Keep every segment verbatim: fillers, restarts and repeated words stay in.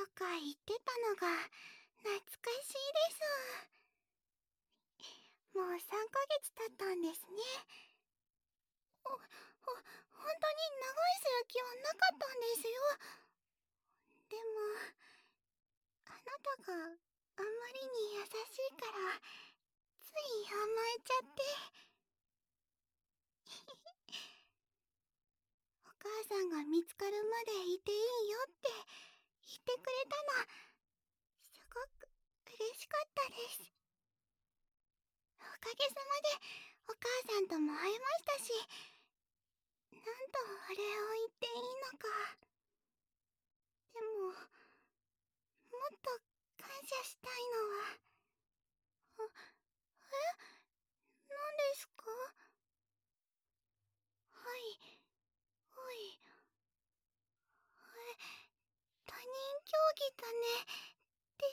とか言ってたのが懐かしいです。もうさんかげつ経ったんですね。ほ、ほ、本当に長居する気はなかったんですよ。でも、あなたがあんまりに優しいから、つい甘えちゃって。お母さんが見つかるまでいていいよって言ってくれたの、すごく嬉しかったです。おかげさまでお母さんとも会えましたし、なんとお礼を言っていいのか。でも、もっと感謝したいのは、あ、え、何ですか？はい、はい、え、他人競技だね、です？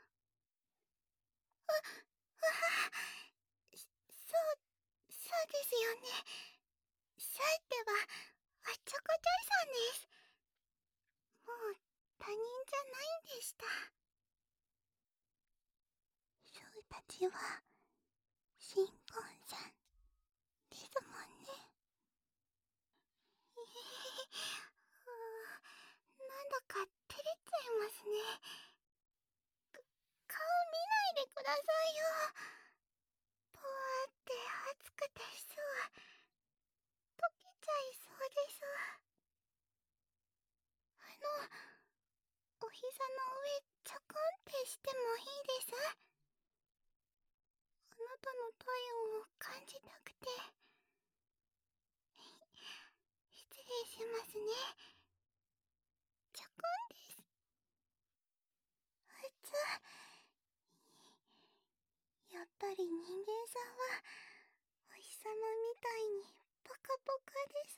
う、うは、そう、そうですよね。さては、おっちょこちょいさんです。もう他人じゃないんでした。そうたちは新婚さんですもんね。えへへ、うー、なんだか照れちゃいますね。か顔見ないでくださいよ。ぽわって熱くてそう、溶けちゃいそうです。あの、お膝の上ちょこんってしてもいいです？あなたの体温を感じたくて。失礼しますね。ちょこんです。うつ。やっぱり人間さんはお日様みたいにポカポカです。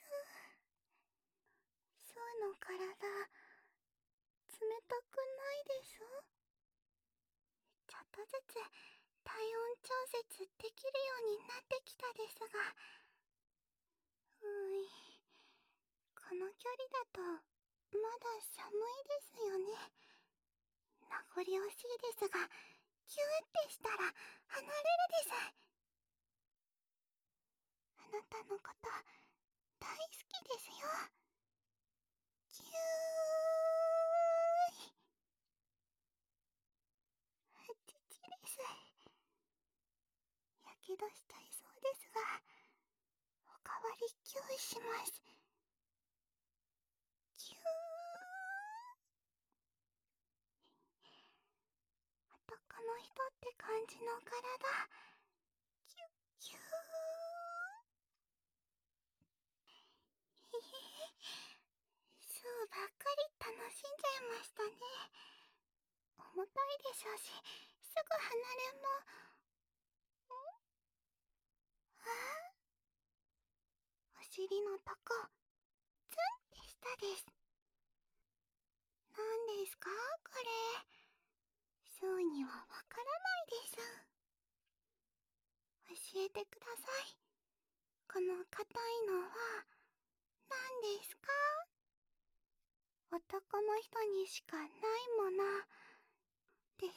そうの体冷たくないです？ちょっとずつ体温調節できるようになってきたですが、うーい、この距離だとまだ寒いですよね。名残惜しいですが、キューってしたら離れるです。あなたのこと大好きですよ。キューイ。あちちです。やけどしちゃいそうですが、おかわりキューします。キュー。男の人って感じの体。キュッキュー。へへへ。そうばっかり楽しんじゃいましたね。重たいでしょうし、すぐ離れも。ん？あ？お尻のとこ、ツンってしたです。なんですかこれ。そうにはわからないです。教えてください。この硬いのは何ですか？男の人にしかないものです？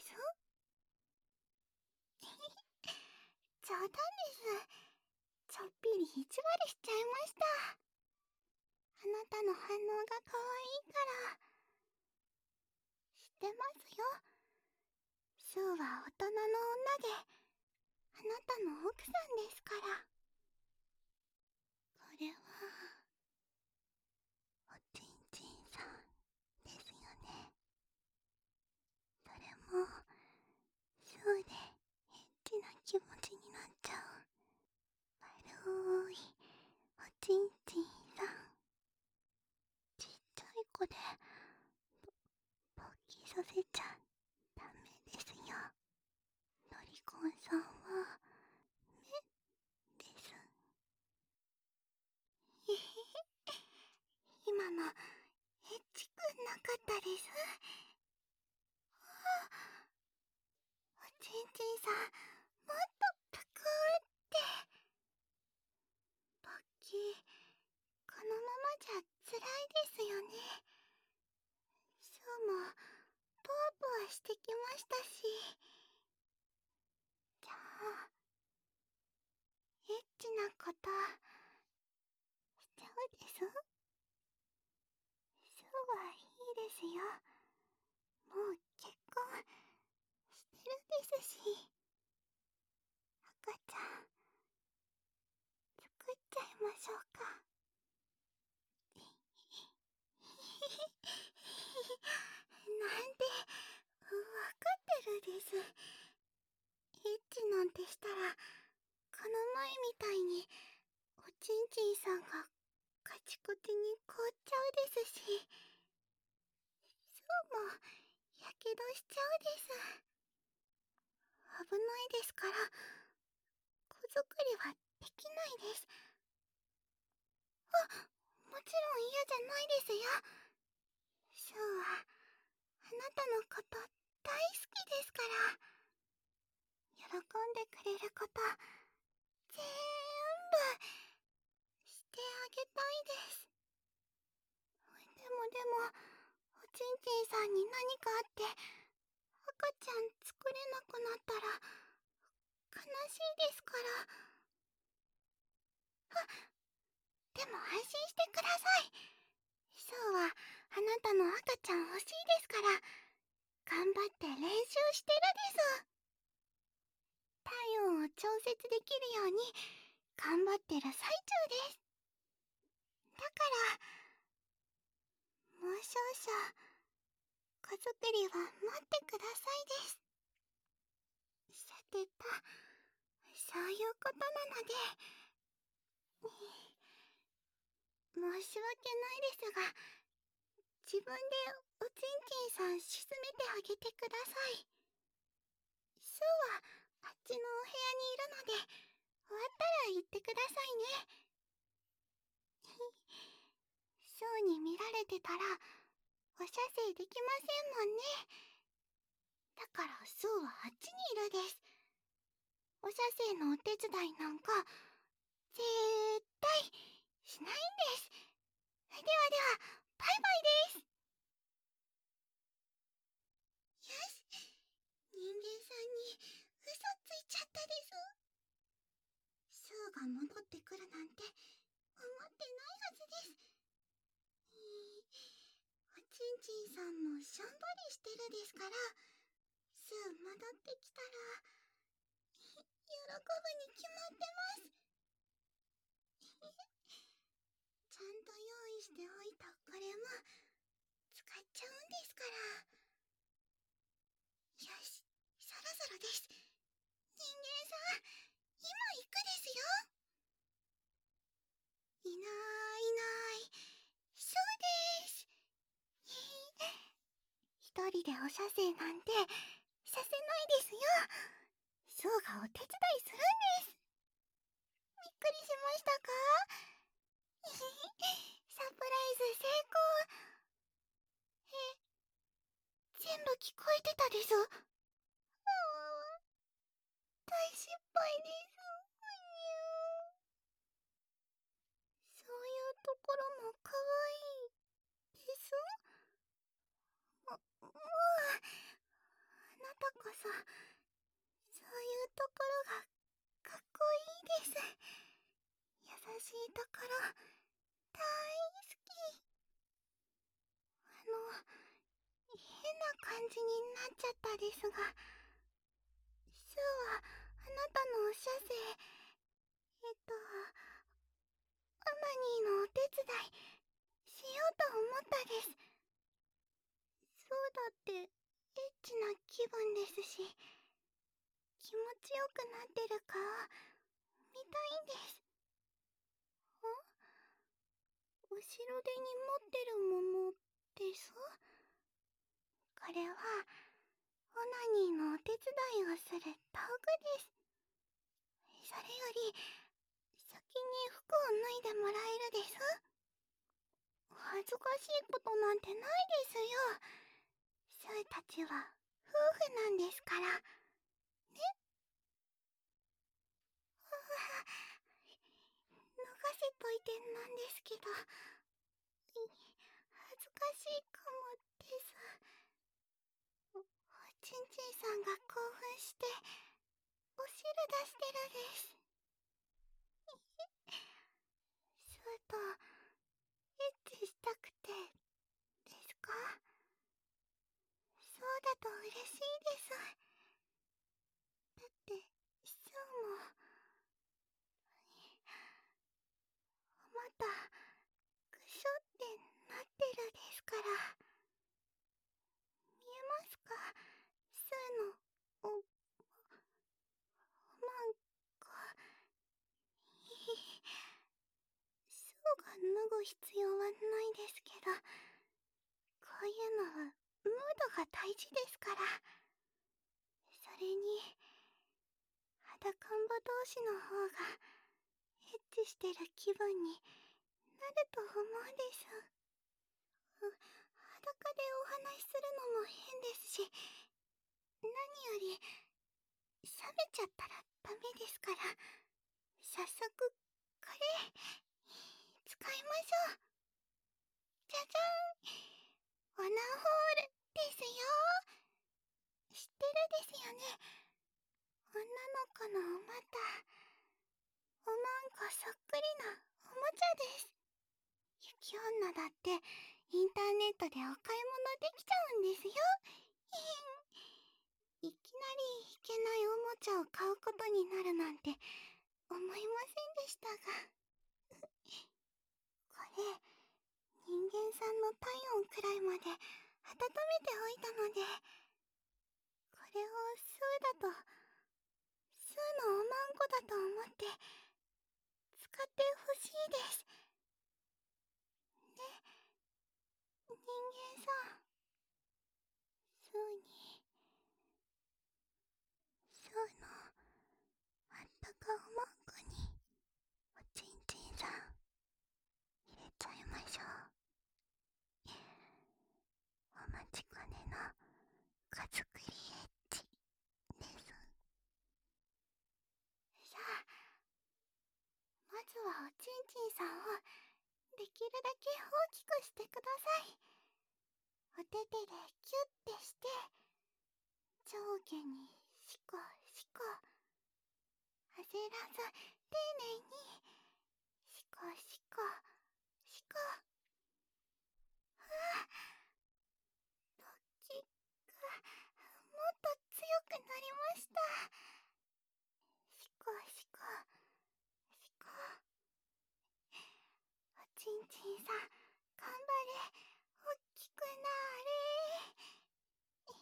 冗談です。ちょっぴり意地悪しちゃいました。あなたの反応が可愛いから。知ってますよ。スーは大人の女で、あなたの奥さんですから。これは、おちんちんさんですよね。それも、スーでエッチな気持ちになっちゃう。悪い、おちんちんさん。ちっちゃい子で、ぼ勃起させちゃダメですよ。ロリコンさんは、目です。えへへ。今の、エッチくなかったです。あ、おちんちんさん、もっとぷくーって。勃起、このままじゃ辛いですよね。そうも、 してきましたし、じゃあエッチなことしちゃうです。そうはいいですよ。もう結婚してるですし、赤ちゃん作っちゃいましょうか。なんでわかってるです。エッチなんてしたらこの前みたいにおちんちんさんがカチコチに凍っちゃうですし、そうもやけどしちゃうです。危ないですから子作りはできないです。あ、もちろん嫌じゃないですよ。ショーはあなたのこと大好きですから、喜んでくれることぜーんぶしてあげたいです。でもでもおちんちんさんに何かあって赤ちゃん作れなくなったら悲しいですから。あ、でも安心してください。ショーはあなたの赤ちゃん欲しいですから、頑張って練習してるです。体温を調節できるように頑張ってる最中です。だからもう少々子作りは待ってくださいです。さてと、そういうことなので、申し訳ないですが、自分でおちんちんさん沈めてあげてください。ショーはあっちのお部屋にいるので、終わったら言ってくださいね。ショーに見られてたらお射精できませんもんね。だからショーはあっちにいるです。お射精のお手伝いなんか絶対しないんです。ではでは、バイバイです。よし、人間さんに嘘ついちゃったです。ショーが戻ってくるなんて思ってないはずです。えー、おちんちんさんもしょんぼりしてるですから、ショー戻ってきたら喜ぶに決まってます。ちゃんと用意しておいたこれも使っちゃうんですから。よし、そろそろです。人間さん、今行くですよ。いないいない、そうです。一人でお射精なんてさせないですよ。ショーがお手伝いするんです。びっくりしましたか？サプライズ成功。え、全部聞こえてたです。大失敗です。そういうところも可愛いです。も、もう、あなたこそ、そういうところがかっこいいです。優しいところ、大好き。あの、変な感じになっちゃったですが、ショーはあなたのお射精、えっと、アマニーのお手伝いしようと思ったです。そうだってエッチな気分ですし、気持ちよくなってる顔見たいんです。ん？後ろ手に持ってるものです。これはオナニーのお手伝いをする道具です。それより先に服を脱いでもらえるです。恥ずかしいことなんてないですよ。ショーたちは夫婦なんですからね。うわ、脱がせといてなんですけど、恥ずかしいかもです。 ちんちんさんが興奮してお汁出してるです。スーとエッチしたくてですか？そうだと嬉しいです。だってスーもまたぐしょってなってるですから。見えますか？スーのお、おまんこ。スーが脱ぐ必要はないですけど、こういうのはムードが大事ですから。それに裸んぼ同士の方がエッチしてる気分になると思うんです。う裸でお話しするのも変ですし、何より冷めちゃったらダメですから。早速これ使いましょう。じゃじゃん、オナホールですよ。知ってるですよね。女の子のお股、おまんこそっくりなおもちゃです。雪女だってインターネットでお買い物できちゃうんですよ。いきなり弾けないおもちゃを買うことになるなんて思いませんでしたが。これ、人間さんの体温くらいまで温めておいたので、これをスーだと、スーのおまんこだと思って使ってほしいです。ね、人間さん。スーに、スーのあったかおまんこにおちんちんさん入れちゃいましょう。お待ちかねの手作りエッチです。さあ、まずはおちんちんさんをできるだけ大きくしてください。お手手でキュッてして、上下にシコシコ、焦らず丁寧にシコシコシコ。ふわっ、ドッキがもっと強くなりました。シコシコシコ。おちんちんさん、頑張れ。おっきくなれ。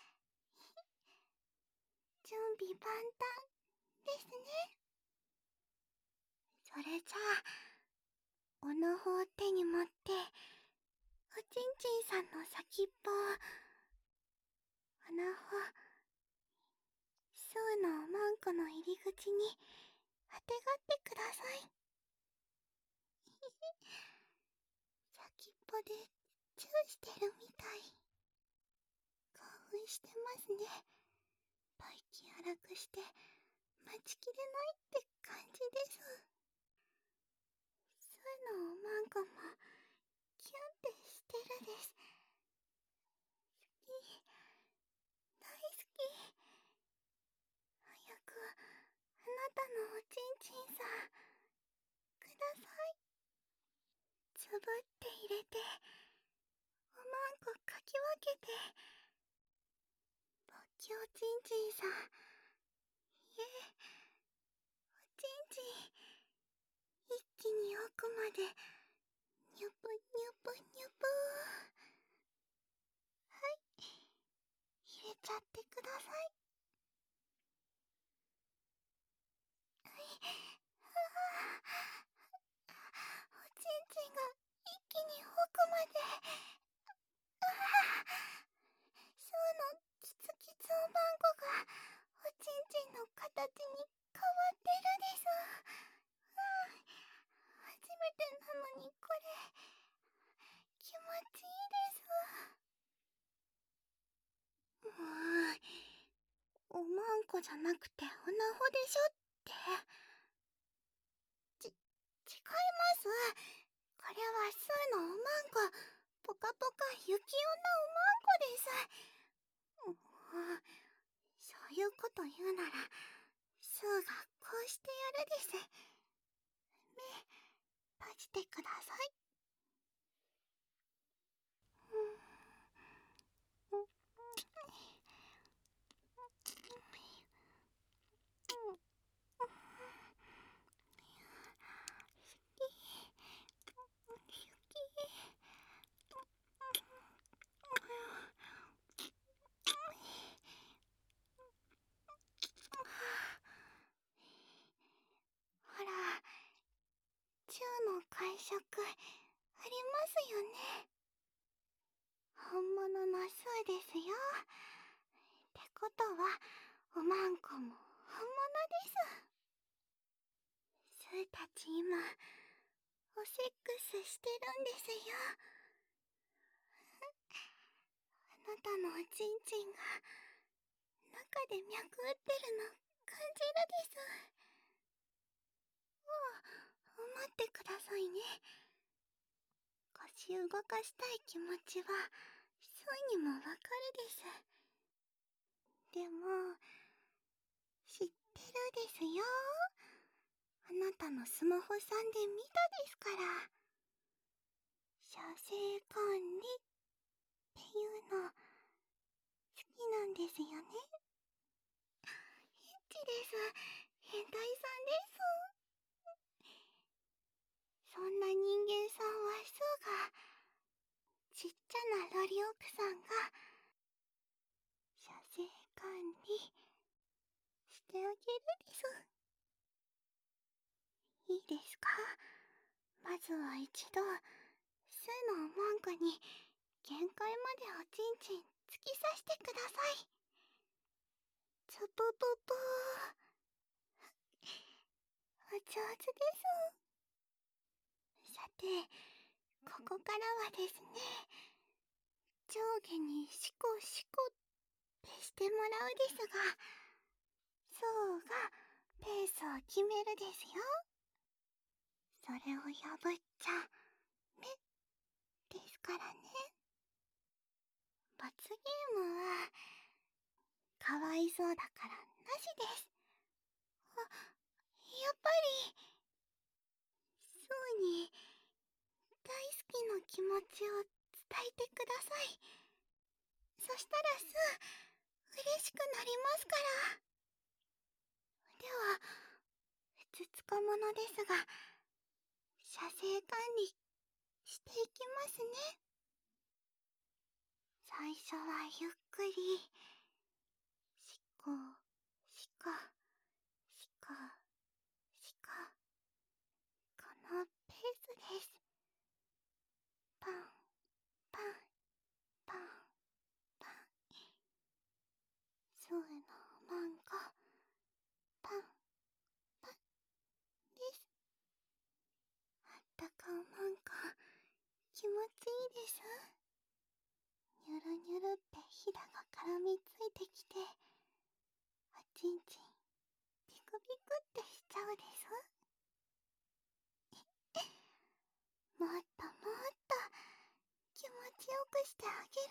準備万端ですね。それじゃあ、おのほを手に持って、おちんちんさんの先っぽを、おのほ、スーのおまんこの入り口にあてがってください。先っぽでチューしてるみたい。興奮してますね。吐息荒くして待ちきれないって感じです。スーのおまんこもキュンってしてるです。好き、大好き。早くあなたのおちんちんさんください。つぶって入れて、おまんこかき分けて、ぼっきおちんちんさん、いえ、おちんちん、一気に奥までニュプニュプニュプ。はい、入れちゃってください。はい、はあ、おちんちんが一気に奥まで。ああ、スーのキツキツおまんこがおちんちんの形に変わってるです。ああ、初めてなのにこれ気持ちいいです。もう、おまんこじゃなくておなほでしょって。ち、違います。これはスーのおまんこ、ぽかぽか雪女おまんこです。もう、 いうこと言うなら、スーがこうしてやるです。目、閉じてください。ほら、チューの感触ありますよね。本物のスーですよ。ってことは、おまんこも本物です。スーたち今、おセックスしてるんですよ。あなたのおちんちんが中で脈打ってるの感じるです。もう待ってくださいね。腰動かしたい気持ちはすぐにもわかるです。でも知ってるですよ。あなたのスマホさんで見たですから。射精管理っていうの好きなんですよね。エッチです。変態さんです。そんな人間さんはすがちっちゃなロリ奥さんが射精管理してあげるです。いいですか？まずは一度スーの文句に限界までおちんちん突き刺してください。ちょとととお上手です。さて、ここからはですね、上下にシコシコってしてもらうですが、そうがペースを決めるですよ。それを破っちゃめですからね。罰ゲームはかわいそうだからなしです。あ、やっぱりそうに大好きの気持ちを伝えてください。そしたらすう嬉しくなりますから。ではふつつかものですが、射精管理していきますね。最初はゆっくりしこしこしこしこ、このペースです。パンパンパンパン、スーのマンコパンパンです。あったかおまんこ気持ちいいです。ニュルニュルってひだが絡みついてきて、おちんちんピクピクってしちゃうです。もっともっと気持ちよくしてあげるです。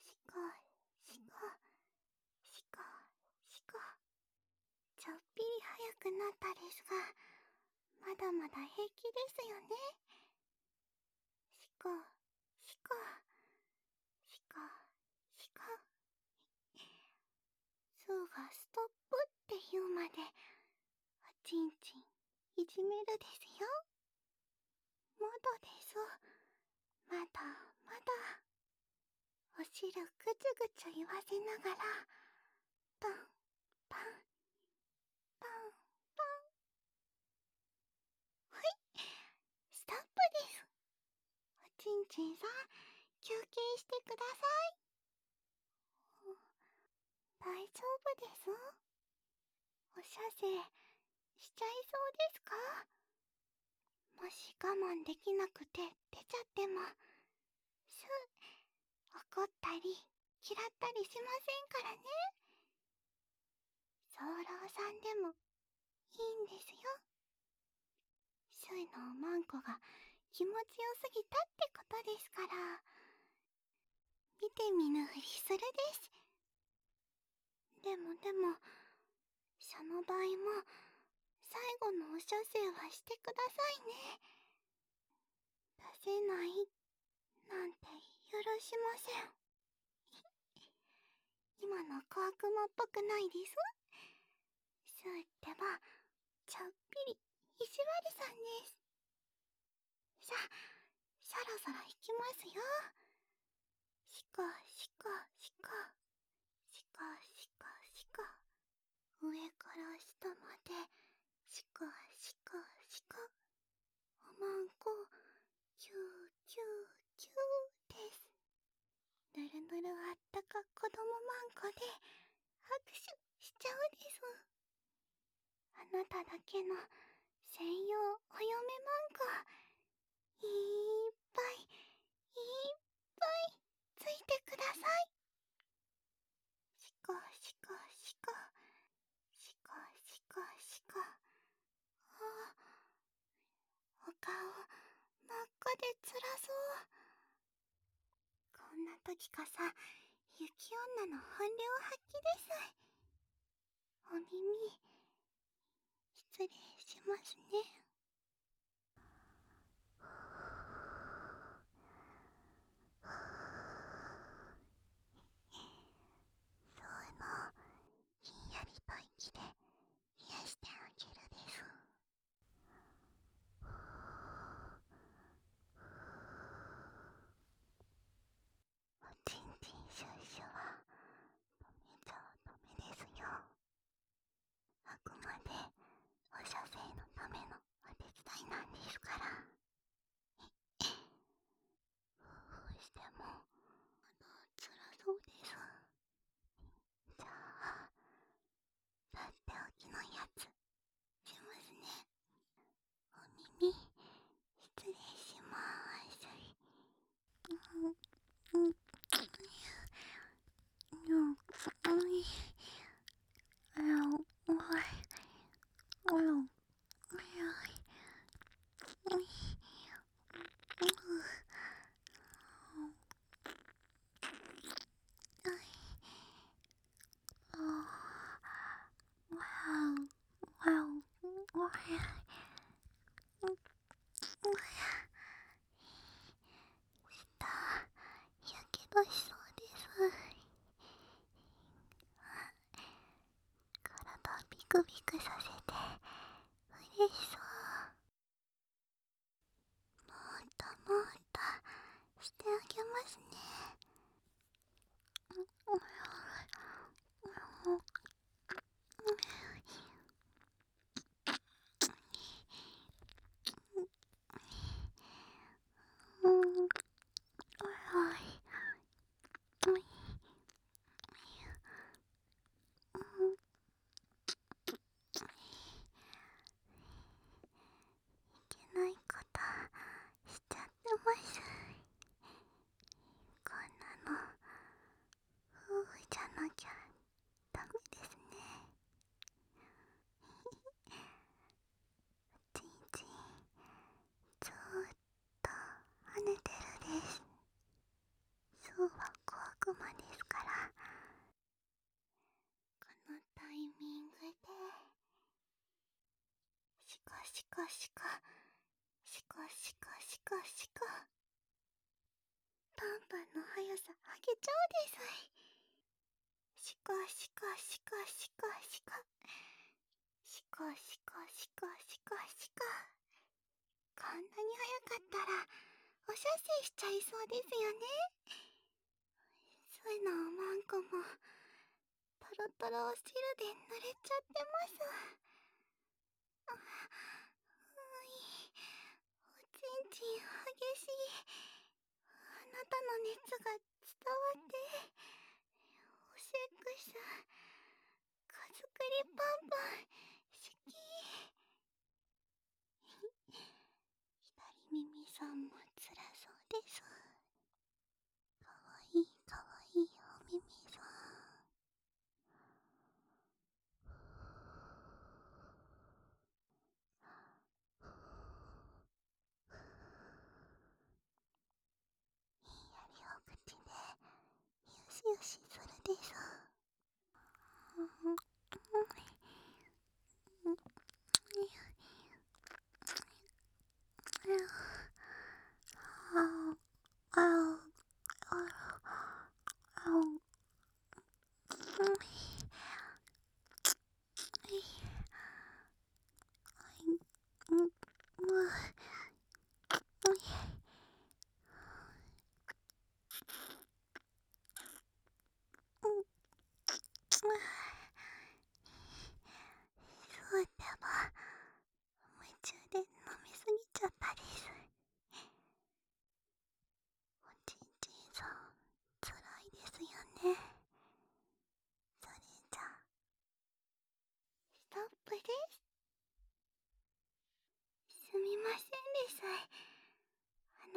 しこしこしこしこ、ちょっぴり早くなったですが、まだまだ平気ですよね。しこしこしこしこ、スーがストップって言うまでおちんちんいじめるですよ。まだです。まだまだ。お汁ぐちゅぐちゅ言わせながらパンパンパンパン。はい、ストップです。おちんちんさん休憩してください。大丈夫です。お射精しちゃいそうですか？もし我慢できなくて出ちゃってもす怒ったり嫌ったりしませんからね。早漏さんでもいいんですよ。スーのおまんこが気持ちよすぎたってことですから、見て見ぬふりするです。 でもでも、その場合も最後のお射精はしてくださいね。出せないなんて許しません。今の小悪魔っぽくないです？そうってば、ちょっぴり意地悪さんです。さあ、そろそろ行きますよ。しこしこしこ、しこしこしこ、上から下まで、しこしこしこ、おまんこ、キューキューキューです。ぬるぬるあったか子供まんこで拍手しちゃうです。あなただけの専用お嫁まんこ、いっぱいいっぱいついてください。しこしこしこ、しこしこしこ。あ、お顔真っ赤でつらそう。こんな時こそ雪女の本領発揮です。お耳失礼しますね。そうのひんやりと息で癒してあげるです。おちんちんシュッシュはダメじゃダメですよ。あくまでお射精のためのお手伝いなんですから。夫婦してもまだ辛そうです。じゃあとっておきのやつしますね。お耳失礼しまーす。うんうんやけどしそうです。体ビクビクさせて嬉しそう。もっともっとしてあげますね。いけないことしちゃってます。こんなの夫婦じゃなきゃダメですね。ちんちんずーっと跳ねてるです。そうは小悪魔ですから。このタイミングでシコシコシコシコシコシコシコ、パンパンの速さ上げちゃうです。シコシコシコシコシコシコシコシコシコシコ、こんなに速かったらお射精しちゃいそうですよね。そういうのおまんこもトロトロお汁で濡れちゃってます。あ、うい、おちんちん激しい。あなたの熱が伝わっておセックスかずくりパンパン好き。左耳さんもつらそうです。かわいいかわいいお耳さん。ひんやりお口でよしよしするです。うん、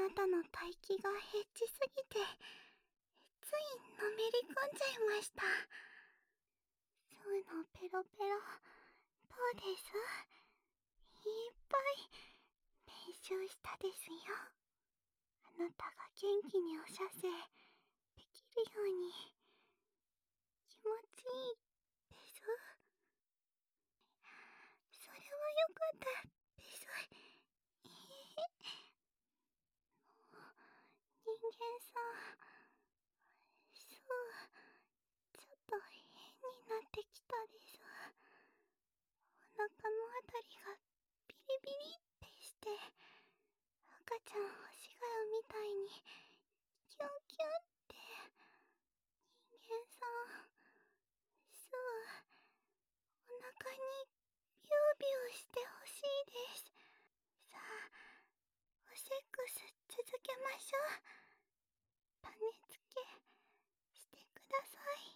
なたの帯域がエッチすぎて、ついのめり込んじゃいました。そういうのペロペロ、どうです？いっぱい練習したですよ。あなたが元気にお射精できるように、気持ちいいです。それはよかったです。えへへ。人間さん、そう、ちょっと変になってきたです。お腹のあたりがビリビリってして、赤ちゃん欲しがるみたいにキュンキュンって。人間さん、そう、お腹にビュービューしてほしいです。さあ、おセックス続けましょう。種付けしてください。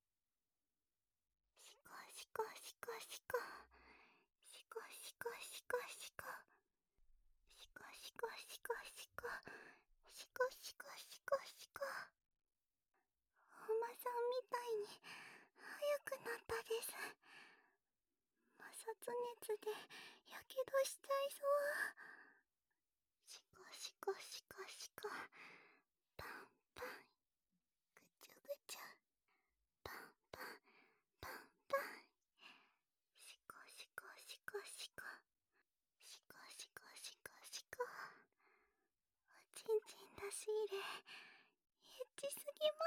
シコシコシコシコ、シコシコシコシコ、シコシコシコシコ、シコシコシコシコ。お馬さんみたいに速くなったです。摩擦熱でやけどしちゃいそう。シコシコシコシコ、パンパン、ぐちゅぐちゅ、パンパンパンパン、シコシコシコシコ、シコシコシコシコ。おちんちん出し入れエッチすぎます。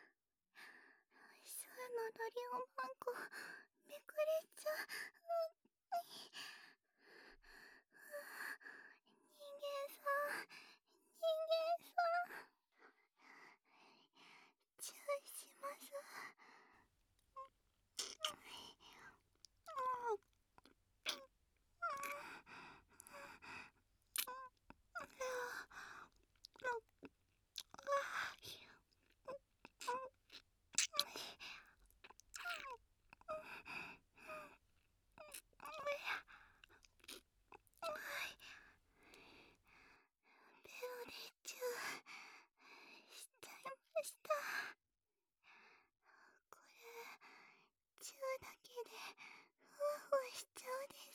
すーのドリオンマンコめくれちゃう。人間さん、人間さん、注意します。ベロでチューしちゃいました。これ、チューだけでふわふわしちゃうです。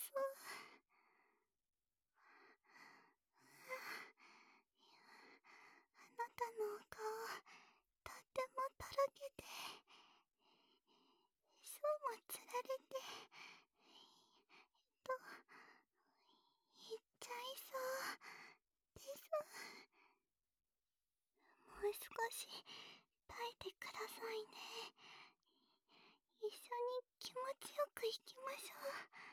あなたのお顔、とってもとろけて、そうもつられて、と、いっちゃいそうです。もう少し耐えてくださいね。一緒に気持ちよくいきましょう。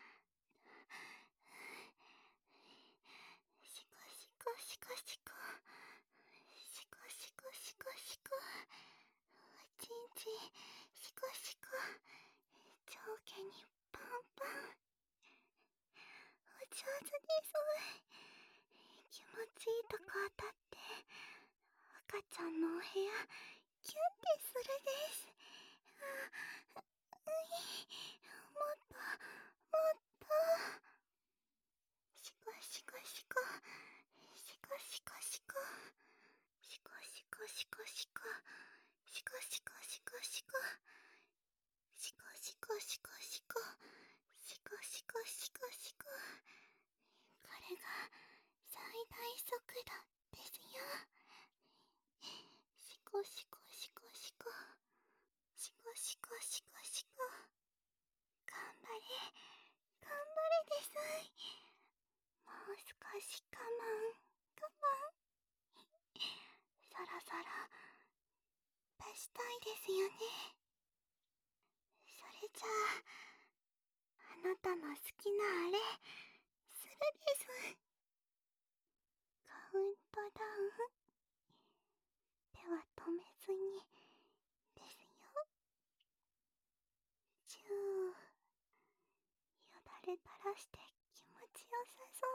シコシコシコシコ、シコシコシコシコ、おちんちんシコシコ、上下にパンパン。お上手です。気持ちいいとこ当たって赤ちゃんのお部屋キュンってするです。あ、うい、もっともっと。シコシコシコ、シコシコシコ、シコシコシコシコ、シコシコシコシコ、シコシコシコシコ、シコシコシコシコ。これが最大速度ですよ。シコシコシコシコ、シコシコシコシコ。頑張れ、頑張れです。もう少し我慢、我慢。そろそろ出したいですよね。それじゃあ、あなたの好きなあれするです。カウントダウンでは止めずにですよ。チュー、よだれ垂らして気持ちよさそう。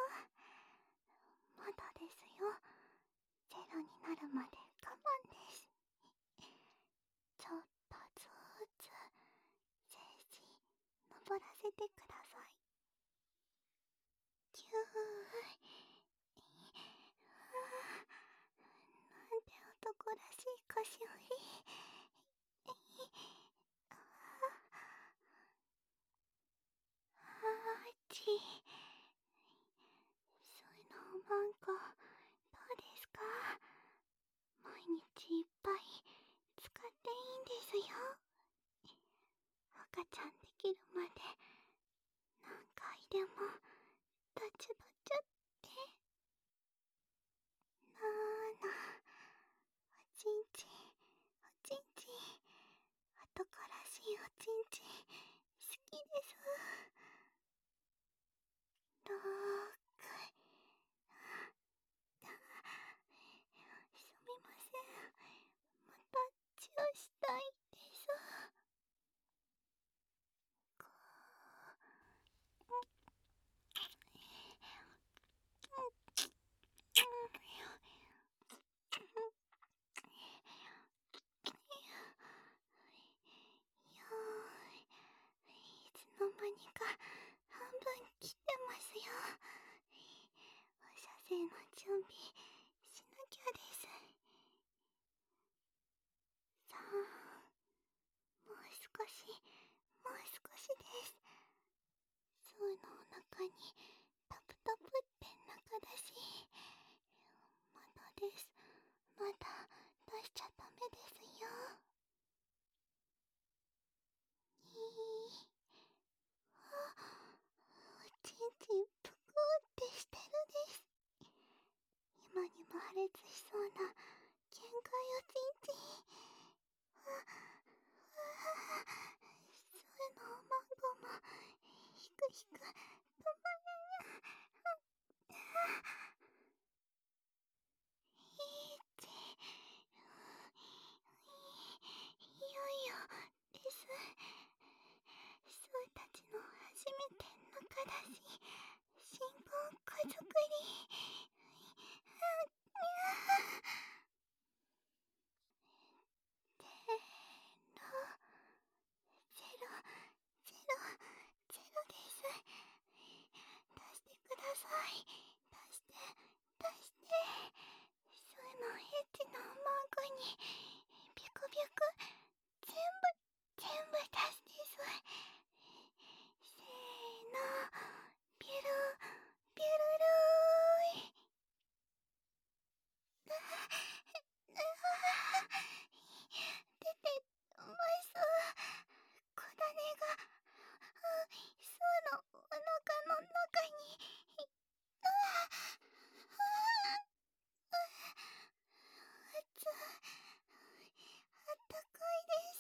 まだですよ。ゼロになるまで我慢です。ちょっとずつ精子登らせてください。キュー、 らしい腰振り。あーち。そういうのなんかどうですか？毎日いっぱい使っていいんですよ。赤ちゃんできるまで何回でもタチュタチュってなーな。おちんちんおちんちん、後からしいおちんちん好きです。ろーくすみません、またチューしたいです。こうよーい、いつの間にか半分切ってますよ。お射精の準備しなきゃです。さあ、もう少しもう少しです。スーのお腹にタプタプって中だし、まだです。まだ出しちゃダメですよ。にー、あ、おちんちんぷくってしてるです。今にも破裂しそうな限界おちんちん。あ、あ、スーのおまんこもひくひく止まらない。いち、いよいよです。スーたちの初めて中だし、新婚子作り。せーの、ゼロ、ゼロ、ゼロです。出してください。出して、出して。スーのエッチなおまんこに、ビクビク、全部、全部出すです。せーの、ビュル、ビュルルーい。ああ、出てます。小種が、あ、スーのお腹の中に。ああ、ああ、熱、あったかいです。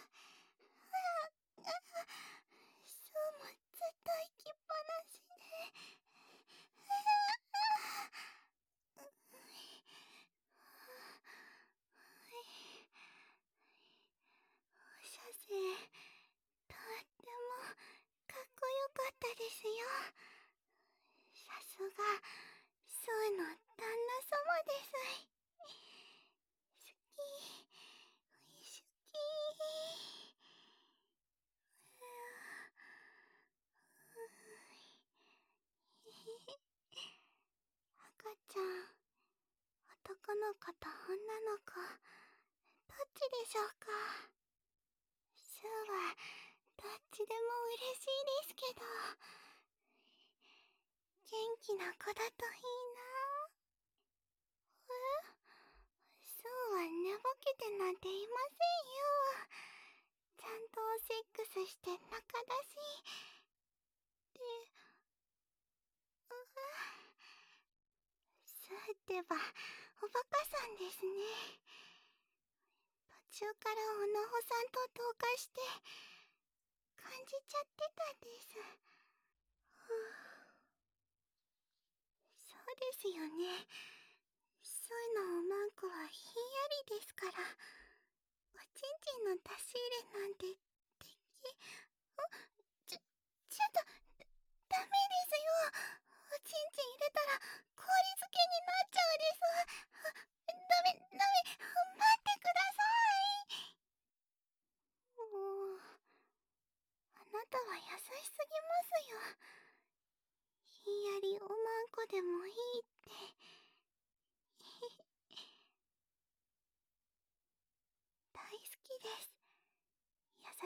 ああ、スーもずっと行きっぱなしで。ああ、お射精、とってもかっこよかったですよ。さすがスーの旦那様です。好き、おいしき。赤ちゃん、男の子と女の子、どっちでしょうか？スーはどっちでも嬉しいですけど、元気な子だといいな。え？スーは寝ぼけてなんていませんよ。ちゃんとセックスして中だし。で、うわ、スーってばおバカさんですね。途中からおのほさんと同化して感じちゃってたんです。ふう、そうですよね。スーのおまんこはひんやりですから、おちんちんの出し入れなんてでき、あ、ちょ、ちょっと、ダメですよ。おちんちん入れたら氷漬けになっちゃうです。あ、ダメ、ダメ、待ってください。もう、あなたは優しすぎますよ。ひんやりおまんこでもいいって。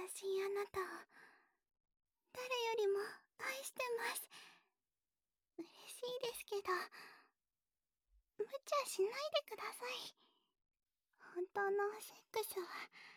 しいあなたを誰よりも愛してます。嬉しいですけど、無茶しないでください。本当のセックスは